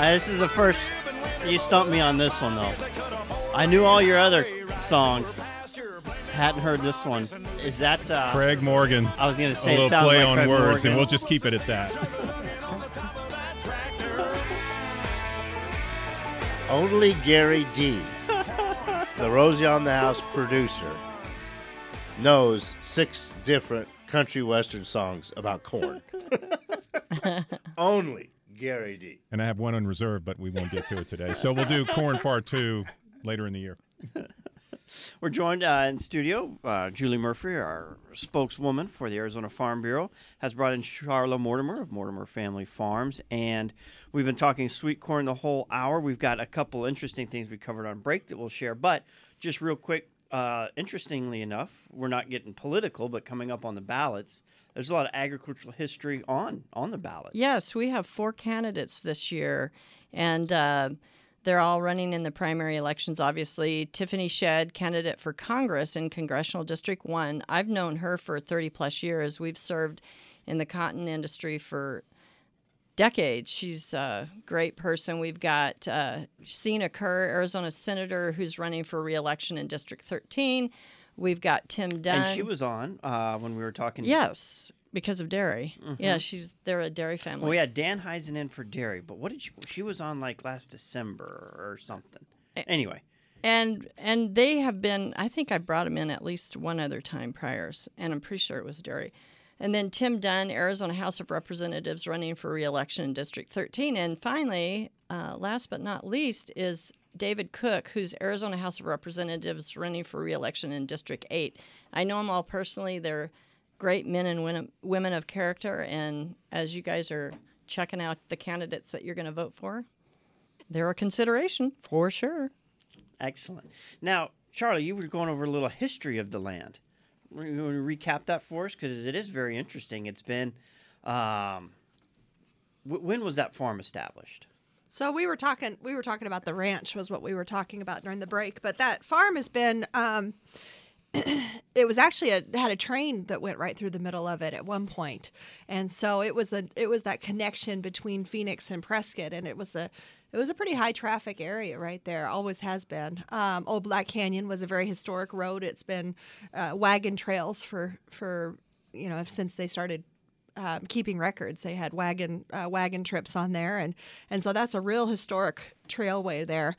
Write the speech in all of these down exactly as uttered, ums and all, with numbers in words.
Uh, this is the first. You stumped me on this one, though. I knew all your other songs. Hadn't heard this one. Is that uh, Craig Morgan? I was going to say a little it sounds play like on Craig words, Morgan. and we'll just keep it at that. Only Gary D, the Rosie on the House producer, knows six different country western songs about corn. Only Gary D. And I have one on reserve, but we won't get to it today. So we'll do Corn Part two later in the year. We're joined uh, in studio. Uh, Julie Murphy, our spokeswoman for the Arizona Farm Bureau, has brought in Charla Mortimer of Mortimer Family Farms, and we've been talking sweet corn the whole hour. We've got a couple interesting things we covered on break that we'll share, but just real quick, uh, interestingly enough, we're not getting political, but coming up on the ballots, there's a lot of agricultural history on on the ballot. Yes, we have four candidates this year, and uh, they're all running in the primary elections, obviously. Tiffany Shedd, candidate for Congress in Congressional District one. I've known her for thirty-plus years. We've served in the cotton industry for decades. She's a great person. We've got uh, Sina Kerr, Arizona Senator, who's running for re-election in District thirteen. We've got Tim Dunn. And she was on uh, when we were talking. Yes, because of dairy. Mm-hmm. Yeah, she's they're a dairy family. Well, we had Dan Heisen in for dairy, but what did she? She was on like last December or something. Anyway, and and they have been. I think I brought them in at least one other time prior, and I'm pretty sure it was dairy. And then Tim Dunn, Arizona House of Representatives, running for re-election in District thirteen. And finally, uh, last but not least, is David Cook, who's Arizona House of Representatives, running for re-election in District eight. I know them all personally. They're great men and women of character, and as you guys are checking out the candidates that you're going to vote for, they're a consideration for sure. Excellent. Now, Charlie, you were going over a little history of the land. You want to recap that for us? Because it is very interesting. It's been, um, w- when was that farm established? So we were talking, we were talking about the ranch was what we were talking about during the break. But that farm has been, um, it was actually a, had a train that went right through the middle of it at one point, and so it was a, it was that connection between Phoenix and Prescott, and it was a, it was a pretty high traffic area right there. Always has been. Um, Old Black Canyon was a very historic road. It's been uh, wagon trails for for you know since they started. Um, keeping records. They had wagon uh, wagon trips on there, and and so that's a real historic trailway there.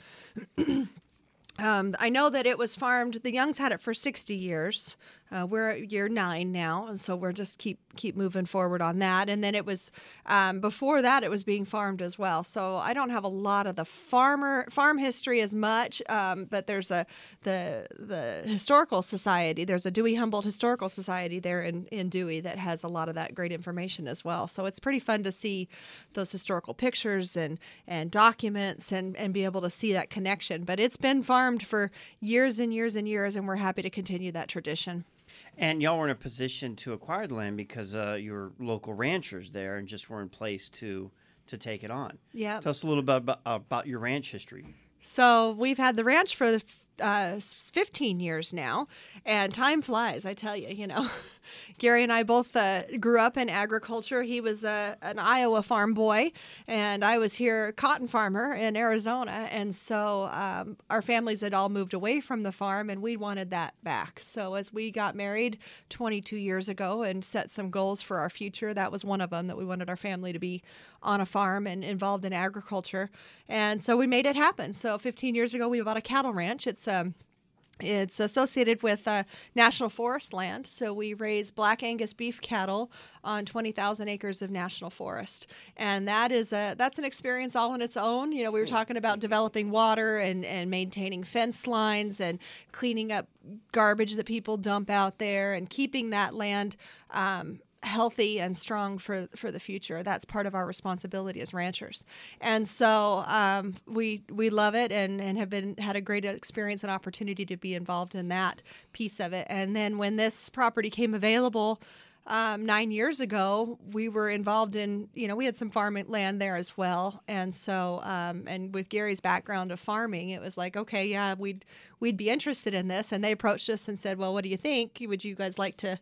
um, I know that it was farmed. The Youngs had it for sixty years. Uh, we're at year nine now, and so we're just keep keep moving forward on that. And then it was um, before that it was being farmed as well. So I don't have a lot of the farmer farm history as much, um, but there's a the the historical society. There's a Dewey Humboldt Historical Society there in in Dewey that has a lot of that great information as well. So it's pretty fun to see those historical pictures and and documents and and be able to see that connection. But it's been farmed for years and years and years, and we're happy to continue that tradition. And y'all were in a position to acquire the land because uh, you were local ranchers there and just were in place to to take it on. Yeah. Tell us a little bit about, about your ranch history. So we've had the ranch for uh, fifteen years now, and time flies, I tell you, you know. Gary and I both uh, grew up in agriculture. He was uh, an Iowa farm boy, and I was here, cotton farmer in Arizona. And so um, our families had all moved away from the farm, and we wanted that back. So as we got married twenty-two years ago and set some goals for our future, that was one of them, that we wanted our family to be on a farm and involved in agriculture. And so we made it happen. So fifteen years ago, we bought a cattle ranch. It's um, It's associated with uh, National Forest land, so we raise Black Angus beef cattle on twenty thousand acres of national forest, and that is a that's an experience all on its own. You know, we were talking about developing water and, and maintaining fence lines and cleaning up garbage that people dump out there and keeping that land um, healthy and strong for for the future. That's part of our responsibility as ranchers. And so um, we we love it and, and have been had a great experience and opportunity to be involved in that piece of it. And then when this property came available um, nine years ago, we were involved in, you know, we had some farm land there as well. And so um, and with Gary's background of farming, it was like, okay, yeah, we'd we'd be interested in this. And they approached us and said, well, what do you think? Would you guys like to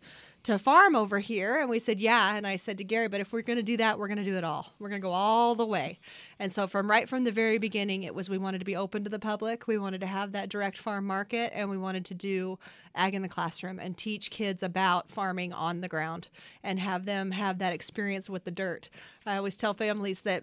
to farm over here? And we said, yeah. And I said to Gary, but if we're going to do that, we're going to do it all. We're going to go all the way. And so from right from the very beginning, it was we wanted to be open to the public. We wanted to have that direct farm market, and we wanted to do ag in the classroom and teach kids about farming on the ground and have them have that experience with the dirt. I always tell families that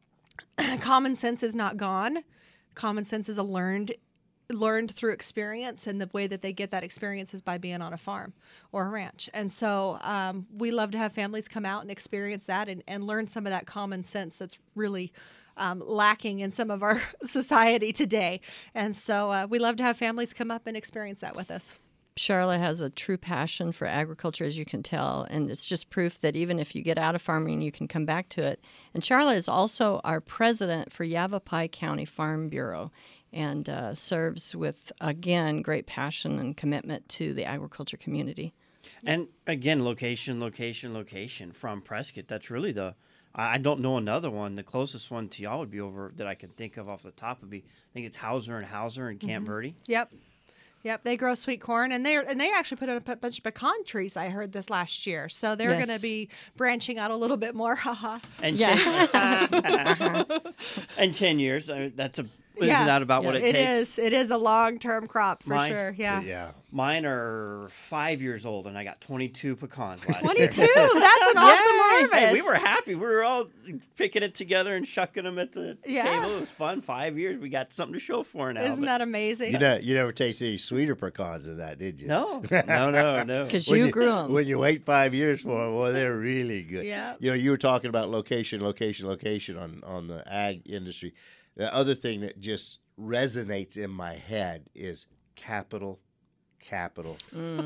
common sense is not gone. Common sense is a learned learned through experience, and the way that they get that experience is by being on a farm or a ranch. And so um, we love to have families come out and experience that and, and learn some of that common sense that's really um, lacking in some of our society today. And so uh, we love to have families come up and experience that with us. Charlotte has a true passion for agriculture, as you can tell, and it's just proof that even if you get out of farming, you can come back to it. And Charlotte is also our president for Yavapai County Farm Bureau, and uh, serves with, again, great passion and commitment to the agriculture community. And again, location, location, location from Prescott. That's really the, I I don't know another one. The closest one to y'all would be over that I can think of off the top would be, I think it's Hauser and Hauser in Camp Verde. Yep. Yep, they grow sweet corn, and they and they actually put in a p- bunch of pecan trees. I heard this last year, so they're Yes. going to be branching out a little bit more. Haha. And Yeah. ten, and ten years. I mean, that's a, isn't Yeah. that about what it, It takes? is. It is a long-term crop for Mine- sure. Yeah. Yeah. Mine are five years old, and I got twenty-two pecans last year. twenty-two. That's an awesome harvest. Hey, we were happy. We were all picking it together and shucking them at the Yeah. table. It was fun. Five years. We got something to show for it now. Isn't but- that amazing? You know, you never tasted any sweeter pecans than that, did you? No, no, no, no. Because When you grew them. When you wait five years for them, well, they're really good. Yeah. You know, you were talking about location, location, location on, on the ag industry. The other thing that just resonates in my head is capital, capital,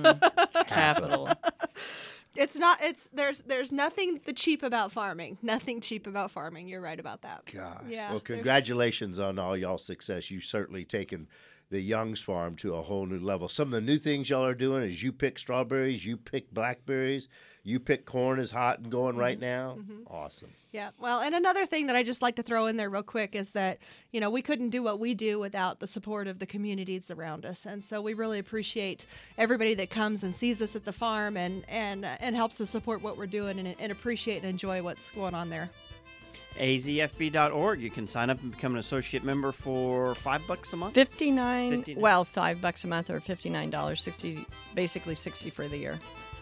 Capital. It's not. It's there's there's nothing the cheap about farming. Nothing cheap about farming. You're right about that. Gosh. Yeah, Well, there's- congratulations on all y'all's success. You've certainly taken the Young's Farm to a whole new level. Some of the new things y'all are doing is you pick strawberries, you pick blackberries, you pick corn is hot and going right now. Awesome. Yeah. Well, and another thing that I just like to throw in there real quick is that, you know, we couldn't do what we do without the support of the communities around us. And so we really appreciate everybody that comes and sees us at the farm and and uh, and helps us support what we're doing and, and appreciate and enjoy what's going on there. A Z F B dot org. You can sign up and become an associate member for five bucks a month. Fifty-nine. fifty-nine. Well, five bucks a month or fifty-nine dollars, sixty, basically sixty for the year.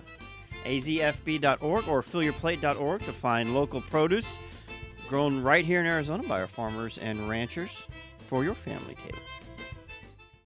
A Z F B dot org or fill your plate dot org to find local produce grown right here in Arizona by our farmers and ranchers for your family table.